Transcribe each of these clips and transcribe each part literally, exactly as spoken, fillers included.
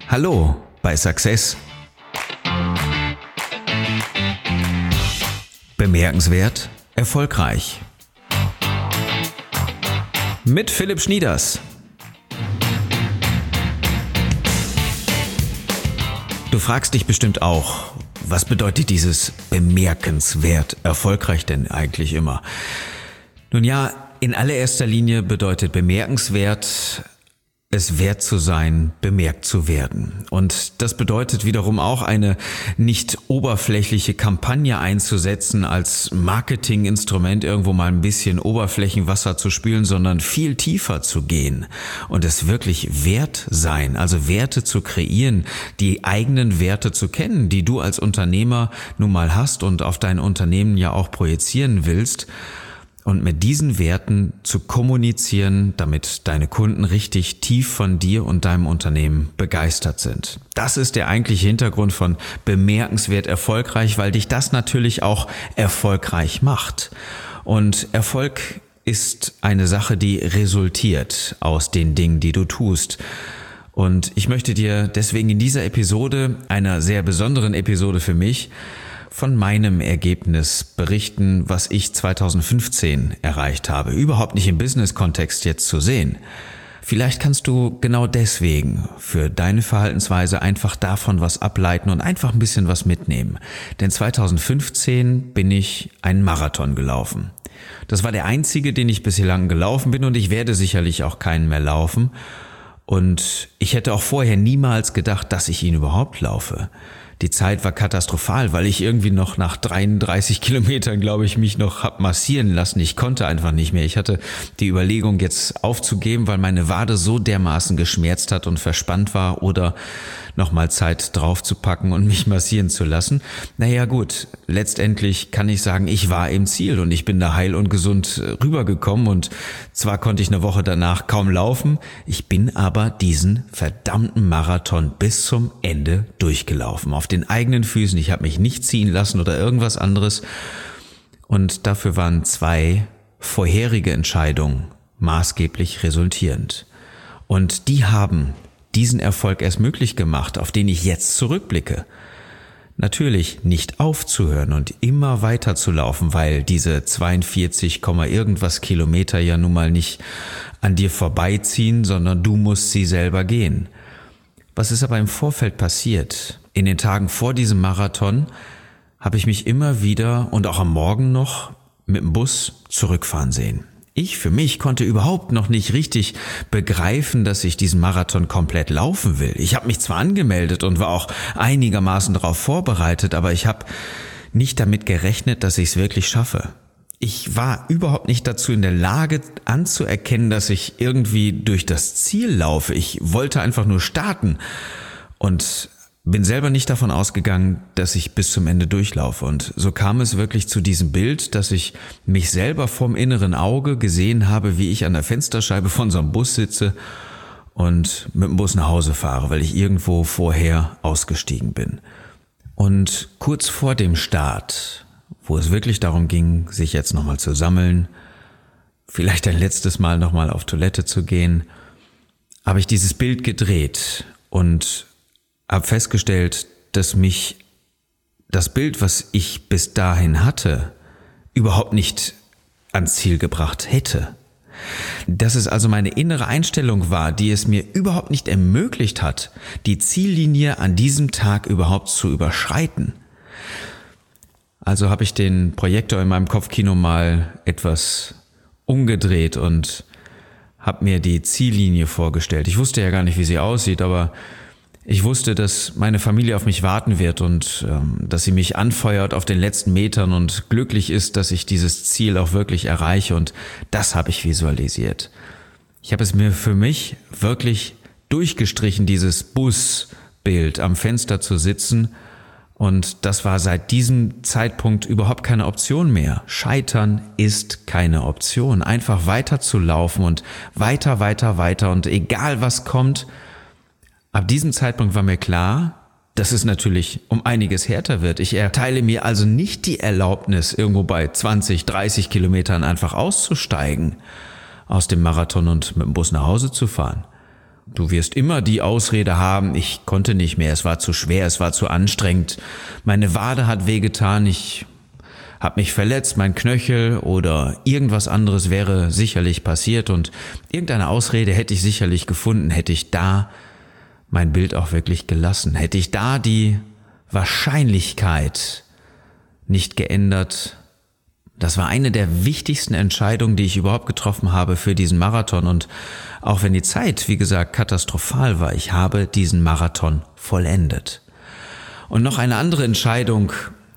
Hallo bei Success. Bemerkenswert, erfolgreich. Mit Philipp Schnieders. Du fragst dich bestimmt auch, was bedeutet dieses bemerkenswert erfolgreich denn eigentlich immer? Nun ja, in allererster Linie bedeutet bemerkenswert, es wert zu sein, bemerkt zu werden. Und das bedeutet wiederum auch eine nicht oberflächliche Kampagne einzusetzen, als Marketinginstrument irgendwo mal ein bisschen Oberflächenwasser zu spülen, sondern viel tiefer zu gehen und es wirklich wert sein, also Werte zu kreieren, die eigenen Werte zu kennen, die du als Unternehmer nun mal hast und auf dein Unternehmen ja auch projizieren willst. Und mit diesen Werten zu kommunizieren, damit deine Kunden richtig tief von dir und deinem Unternehmen begeistert sind. Das ist der eigentliche Hintergrund von bemerkenswert erfolgreich, weil dich das natürlich auch erfolgreich macht. Und Erfolg ist eine Sache, die resultiert aus den Dingen, die du tust. Und ich möchte dir deswegen in dieser Episode, einer sehr besonderen Episode für mich, von meinem Ergebnis berichten, was ich zweitausendfünfzehn erreicht habe. Überhaupt nicht im Business-Kontext jetzt zu sehen. Vielleicht kannst du genau deswegen für deine Verhaltensweise einfach davon was ableiten und einfach ein bisschen was mitnehmen. Denn zweitausendfünfzehn bin ich einen Marathon gelaufen. Das war der einzige, den ich bislang gelaufen bin und ich werde sicherlich auch keinen mehr laufen. Und ich hätte auch vorher niemals gedacht, dass ich ihn überhaupt laufe. Die Zeit war katastrophal, weil ich irgendwie noch nach dreiunddreißig Kilometern, glaube ich, mich noch hab massieren lassen. Ich konnte einfach nicht mehr. Ich hatte die Überlegung, jetzt aufzugeben, weil meine Wade so dermaßen geschmerzt hat und verspannt war, oder nochmal Zeit draufzupacken und mich massieren zu lassen. Naja gut, letztendlich kann ich sagen, ich war im Ziel und ich bin da heil und gesund rübergekommen und zwar konnte ich eine Woche danach kaum laufen, ich bin aber diesen verdammten Marathon bis zum Ende durchgelaufen. Auf den eigenen Füßen, ich habe mich nicht ziehen lassen oder irgendwas anderes und dafür waren zwei vorherige Entscheidungen maßgeblich resultierend. Und die haben diesen Erfolg erst möglich gemacht, auf den ich jetzt zurückblicke. Natürlich nicht aufzuhören und immer weiter zu laufen, weil diese zweiundvierzig, irgendwas Kilometer ja nun mal nicht an dir vorbeiziehen, sondern du musst sie selber gehen. Was ist aber im Vorfeld passiert? In den Tagen vor diesem Marathon habe ich mich immer wieder und auch am Morgen noch mit dem Bus zurückfahren sehen. Ich für mich konnte überhaupt noch nicht richtig begreifen, dass ich diesen Marathon komplett laufen will. Ich habe mich zwar angemeldet und war auch einigermaßen darauf vorbereitet, aber ich habe nicht damit gerechnet, dass ich es wirklich schaffe. Ich war überhaupt nicht dazu in der Lage anzuerkennen, dass ich irgendwie durch das Ziel laufe. Ich wollte einfach nur starten und bin selber nicht davon ausgegangen, dass ich bis zum Ende durchlaufe. Und so kam es wirklich zu diesem Bild, dass ich mich selber vom inneren Auge gesehen habe, wie ich an der Fensterscheibe von so einem Bus sitze und mit dem Bus nach Hause fahre, weil ich irgendwo vorher ausgestiegen bin. Und kurz vor dem Start, wo es wirklich darum ging, sich jetzt nochmal zu sammeln, vielleicht ein letztes Mal nochmal auf Toilette zu gehen, habe ich dieses Bild gedreht und habe festgestellt, dass mich das Bild, was ich bis dahin hatte, überhaupt nicht ans Ziel gebracht hätte. Dass es also meine innere Einstellung war, die es mir überhaupt nicht ermöglicht hat, die Ziellinie an diesem Tag überhaupt zu überschreiten. Also habe ich den Projektor in meinem Kopfkino mal etwas umgedreht und habe mir die Ziellinie vorgestellt. Ich wusste ja gar nicht, wie sie aussieht, aber ich wusste, dass meine Familie auf mich warten wird und ähm, dass sie mich anfeuert auf den letzten Metern und glücklich ist, dass ich dieses Ziel auch wirklich erreiche, und das habe ich visualisiert. Ich habe es mir für mich wirklich durchgestrichen, dieses Busbild am Fenster zu sitzen, und das war seit diesem Zeitpunkt überhaupt keine Option mehr. Scheitern ist keine Option. Einfach weiter zu laufen und weiter, weiter, weiter und egal was kommt. Ab diesem Zeitpunkt war mir klar, dass es natürlich um einiges härter wird. Ich erteile mir also nicht die Erlaubnis, irgendwo bei zwanzig, dreißig Kilometern einfach auszusteigen aus dem Marathon und mit dem Bus nach Hause zu fahren. Du wirst immer die Ausrede haben, ich konnte nicht mehr, es war zu schwer, es war zu anstrengend, meine Wade hat wehgetan, ich habe mich verletzt, mein Knöchel oder irgendwas anderes wäre sicherlich passiert und irgendeine Ausrede hätte ich sicherlich gefunden, hätte ich da mein Bild auch wirklich gelassen, hätte ich da die Wahrscheinlichkeit nicht geändert. Das war eine der wichtigsten Entscheidungen, die ich überhaupt getroffen habe für diesen Marathon. Und auch wenn die Zeit, wie gesagt, katastrophal war, ich habe diesen Marathon vollendet. Und noch eine andere Entscheidung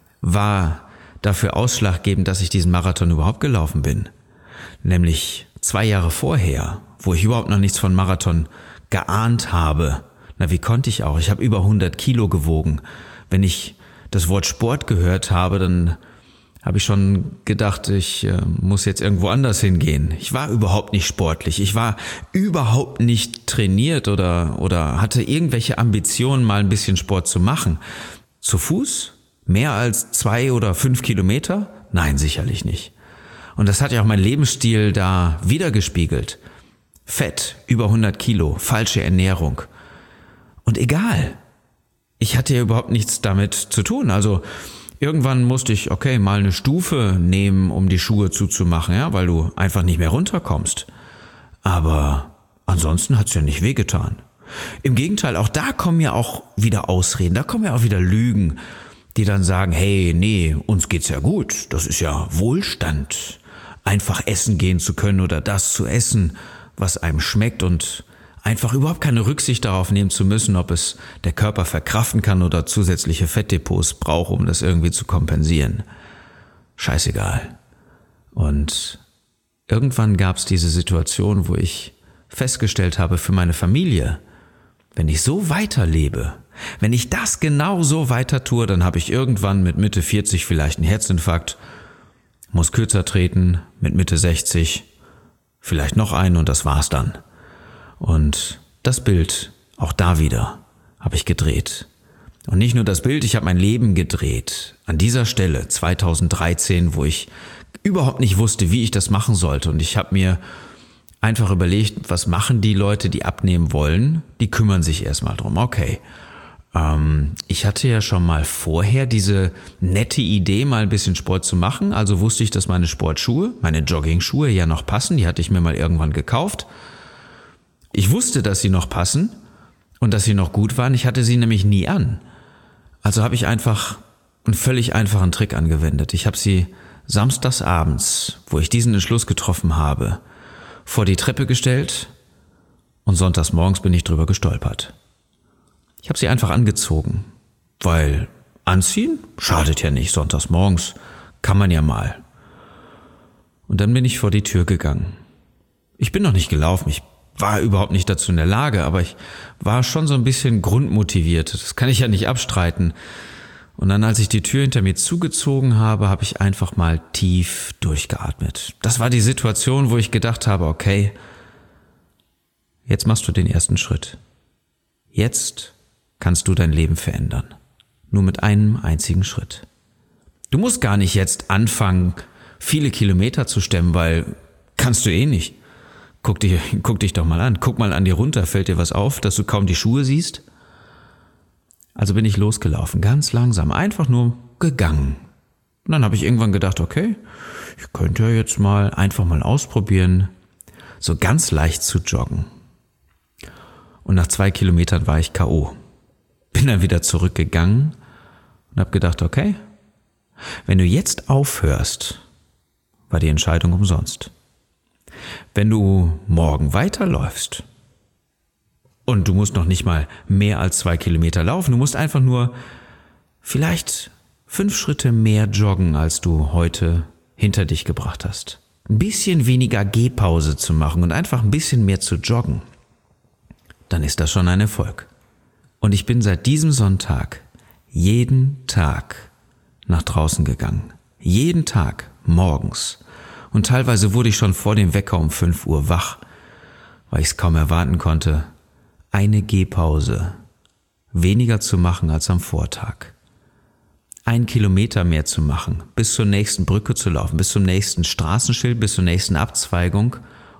war dafür ausschlaggebend, dass ich diesen Marathon überhaupt gelaufen bin. Nämlich zwei Jahre vorher, wo ich überhaupt noch nichts von Marathon geahnt habe. Na, wie konnte ich auch? Ich habe über hundert Kilo gewogen. Wenn ich das Wort Sport gehört habe, dann habe ich schon gedacht, ich äh, muss jetzt irgendwo anders hingehen. Ich war überhaupt nicht sportlich. Ich war überhaupt nicht trainiert oder, oder hatte irgendwelche Ambitionen, mal ein bisschen Sport zu machen. Zu Fuß? Mehr als zwei oder fünf Kilometer? Nein, sicherlich nicht. Und das hat ja auch mein Lebensstil da wiedergespiegelt. Fett, über hundert Kilo, falsche Ernährung. Und egal. Ich hatte ja überhaupt nichts damit zu tun. Also irgendwann musste ich, okay, mal eine Stufe nehmen, um die Schuhe zuzumachen, ja, weil du einfach nicht mehr runterkommst. Aber ansonsten hat's ja nicht wehgetan. Im Gegenteil, auch da kommen ja auch wieder Ausreden, da kommen ja auch wieder Lügen, die dann sagen, hey, nee, uns geht's ja gut, das ist ja Wohlstand, einfach essen gehen zu können oder das zu essen, was einem schmeckt und einfach überhaupt keine Rücksicht darauf nehmen zu müssen, ob es der Körper verkraften kann oder zusätzliche Fettdepots braucht, um das irgendwie zu kompensieren. Scheißegal. Und irgendwann gab es diese Situation, wo ich festgestellt habe für meine Familie, wenn ich so weiterlebe, wenn ich das genau so weiter tue, dann habe ich irgendwann mit Mitte vierzig vielleicht einen Herzinfarkt, muss kürzer treten, mit Mitte sechzig vielleicht noch einen und das war's dann. Und das Bild, auch da wieder, habe ich gedreht. Und nicht nur das Bild, ich habe mein Leben gedreht. An dieser Stelle, zweitausenddreizehn, wo ich überhaupt nicht wusste, wie ich das machen sollte. Und ich habe mir einfach überlegt, was machen die Leute, die abnehmen wollen? Die kümmern sich erstmal drum. Okay, ähm, ich hatte ja schon mal vorher diese nette Idee, mal ein bisschen Sport zu machen. Also wusste ich, dass meine Sportschuhe, meine Jogging-Schuhe ja noch passen. Die hatte ich mir mal irgendwann gekauft. Ich wusste, dass sie noch passen und dass sie noch gut waren. Ich hatte sie nämlich nie an. Also habe ich einfach einen völlig einfachen Trick angewendet. Ich habe sie samstags abends, wo ich diesen Entschluss getroffen habe, vor die Treppe gestellt und sonntags morgens bin ich drüber gestolpert. Ich habe sie einfach angezogen, weil anziehen schadet ja nicht. Sonntags morgens kann man ja mal. Und dann bin ich vor die Tür gegangen. Ich bin noch nicht gelaufen, ich war überhaupt nicht dazu in der Lage, aber ich war schon so ein bisschen grundmotiviert. Das kann ich ja nicht abstreiten. Und dann, als ich die Tür hinter mir zugezogen habe, habe ich einfach mal tief durchgeatmet. Das war die Situation, wo ich gedacht habe, okay, jetzt machst du den ersten Schritt. Jetzt kannst du dein Leben verändern. Nur mit einem einzigen Schritt. Du musst gar nicht jetzt anfangen, viele Kilometer zu stemmen, weil kannst du eh nicht. Guck dich, guck dich doch mal an. Guck mal an dir runter. Fällt dir was auf, dass du kaum die Schuhe siehst? Also bin ich losgelaufen, ganz langsam, einfach nur gegangen. Und dann habe ich irgendwann gedacht, okay, ich könnte ja jetzt mal einfach mal ausprobieren, so ganz leicht zu joggen. Und nach zwei Kilometern war ich K O. Bin dann wieder zurückgegangen und habe gedacht, okay, wenn du jetzt aufhörst, war die Entscheidung umsonst. Wenn du morgen weiterläufst und du musst noch nicht mal mehr als zwei Kilometer laufen, du musst einfach nur vielleicht fünf Schritte mehr joggen, als du heute hinter dich gebracht hast. Ein bisschen weniger Gehpause zu machen und einfach ein bisschen mehr zu joggen, dann ist das schon ein Erfolg. Und ich bin seit diesem Sonntag jeden Tag nach draußen gegangen. Jeden Tag morgens. Und teilweise wurde ich schon vor dem Wecker um fünf Uhr wach, weil ich es kaum erwarten konnte, eine Gehpause weniger zu machen als am Vortag. Ein Kilometer mehr zu machen, bis zur nächsten Brücke zu laufen, bis zum nächsten Straßenschild, bis zur nächsten Abzweigung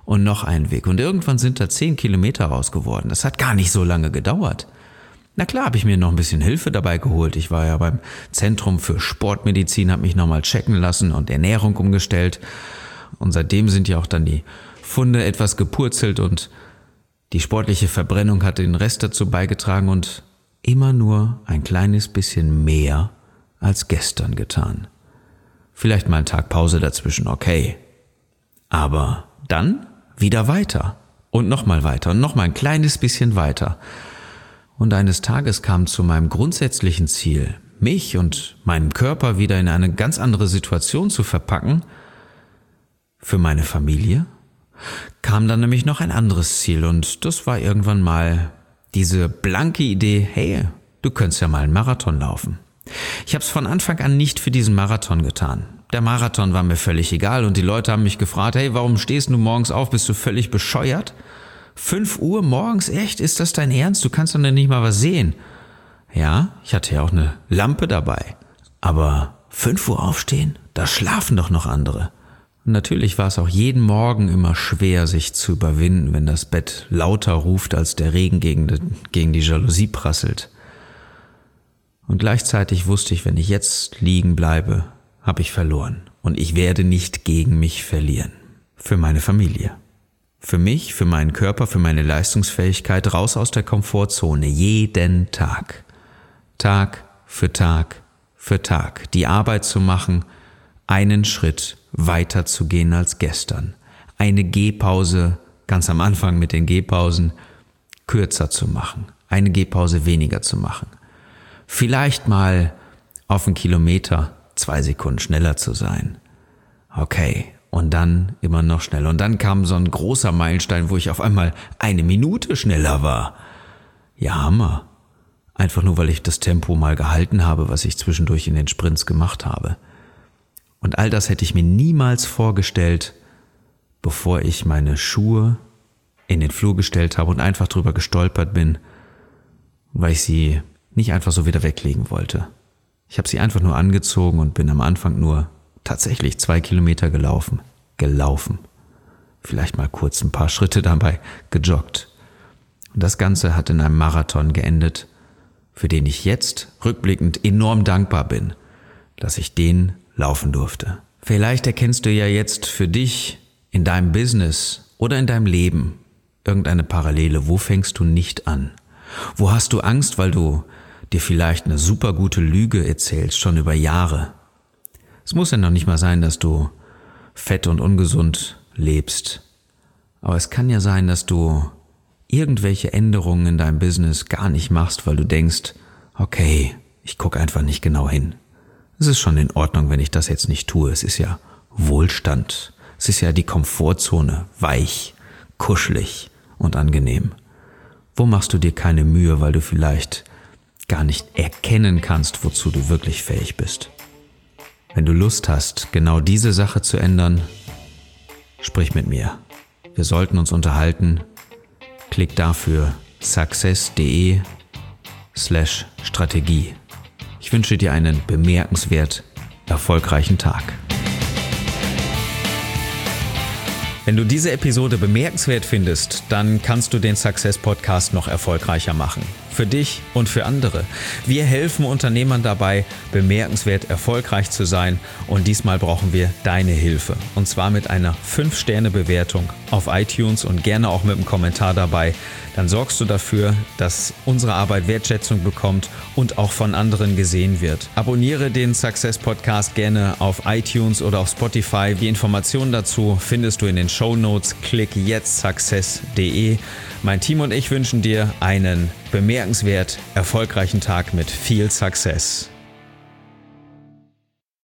und noch einen Weg. Und irgendwann sind da zehn Kilometer raus geworden. Das hat gar nicht so lange gedauert. Na klar, habe ich mir noch ein bisschen Hilfe dabei geholt. Ich war ja beim Zentrum für Sportmedizin, habe mich nochmal checken lassen und Ernährung umgestellt. Und seitdem sind ja auch dann die Funde etwas gepurzelt und die sportliche Verbrennung hat den Rest dazu beigetragen und immer nur ein kleines bisschen mehr als gestern getan. Vielleicht mal einen Tag Pause dazwischen, okay. Aber dann wieder weiter und nochmal weiter und nochmal ein kleines bisschen weiter. Und eines Tages kam zu meinem grundsätzlichen Ziel, mich und meinen Körper wieder in eine ganz andere Situation zu verpacken, für meine Familie, kam dann nämlich noch ein anderes Ziel und das war irgendwann mal diese blanke Idee, hey, du könntest ja mal einen Marathon laufen. Ich habe es von Anfang an nicht für diesen Marathon getan. Der Marathon war mir völlig egal und die Leute haben mich gefragt, hey, warum stehst du morgens auf, bist du völlig bescheuert? fünf Uhr morgens, echt? Ist das dein Ernst? Du kannst doch nicht mal was sehen. Ja, ich hatte ja auch eine Lampe dabei. Aber fünf Uhr aufstehen? Da schlafen doch noch andere. Und natürlich war es auch jeden Morgen immer schwer, sich zu überwinden, wenn das Bett lauter ruft, als der Regen gegen die, gegen die Jalousie prasselt. Und gleichzeitig wusste ich, wenn ich jetzt liegen bleibe, habe ich verloren. Und ich werde nicht gegen mich verlieren. Für meine Familie. Für mich, für meinen Körper, für meine Leistungsfähigkeit, raus aus der Komfortzone, jeden Tag. Tag für Tag für Tag. Die Arbeit zu machen, einen Schritt weiter zu gehen als gestern. Eine Gehpause, ganz am Anfang mit den Gehpausen, kürzer zu machen. Eine Gehpause weniger zu machen. Vielleicht mal auf einen Kilometer zwei Sekunden schneller zu sein. Okay. Und dann immer noch schneller. Und dann kam so ein großer Meilenstein, wo ich auf einmal eine Minute schneller war. Ja, Hammer. Einfach nur, weil ich das Tempo mal gehalten habe, was ich zwischendurch in den Sprints gemacht habe. Und all das hätte ich mir niemals vorgestellt, bevor ich meine Schuhe in den Flur gestellt habe und einfach drüber gestolpert bin, weil ich sie nicht einfach so wieder weglegen wollte. Ich habe sie einfach nur angezogen und bin am Anfang nur tatsächlich zwei Kilometer gelaufen. Gelaufen. Vielleicht mal kurz ein paar Schritte dabei gejoggt. Und das Ganze hat in einem Marathon geendet, für den ich jetzt rückblickend enorm dankbar bin, dass ich den laufen durfte. Vielleicht erkennst du ja jetzt für dich in deinem Business oder in deinem Leben irgendeine Parallele. Wo fängst du nicht an? Wo hast du Angst, weil du dir vielleicht eine super gute Lüge erzählst, schon über Jahre? Es muss ja noch nicht mal sein, dass du fett und ungesund lebst. Aber es kann ja sein, dass du irgendwelche Änderungen in deinem Business gar nicht machst, weil du denkst, okay, ich gucke einfach nicht genau hin. Es ist schon in Ordnung, wenn ich das jetzt nicht tue. Es ist ja Wohlstand. Es ist ja die Komfortzone, weich, kuschelig und angenehm. Wo machst du dir keine Mühe, weil du vielleicht gar nicht erkennen kannst, wozu du wirklich fähig bist? Wenn du Lust hast, genau diese Sache zu ändern, sprich mit mir. Wir sollten uns unterhalten. Klick dafür success.de slash Strategie. Ich wünsche dir einen bemerkenswert erfolgreichen Tag. Wenn du diese Episode bemerkenswert findest, dann kannst du den Success Podcast noch erfolgreicher machen. Für dich und für andere. Wir helfen Unternehmern dabei, bemerkenswert erfolgreich zu sein und diesmal brauchen wir deine Hilfe. Und zwar mit einer fünf Sterne Bewertung auf iTunes und gerne auch mit einem Kommentar dabei. Dann sorgst du dafür, dass unsere Arbeit Wertschätzung bekommt und auch von anderen gesehen wird. Abonniere den Success Podcast gerne auf iTunes oder auf Spotify. Die Informationen dazu findest du in den Shownotes. Klick jetzt success punkt de. Mein Team und ich wünschen dir einen bemerkenswert erfolgreichen Tag mit viel Success.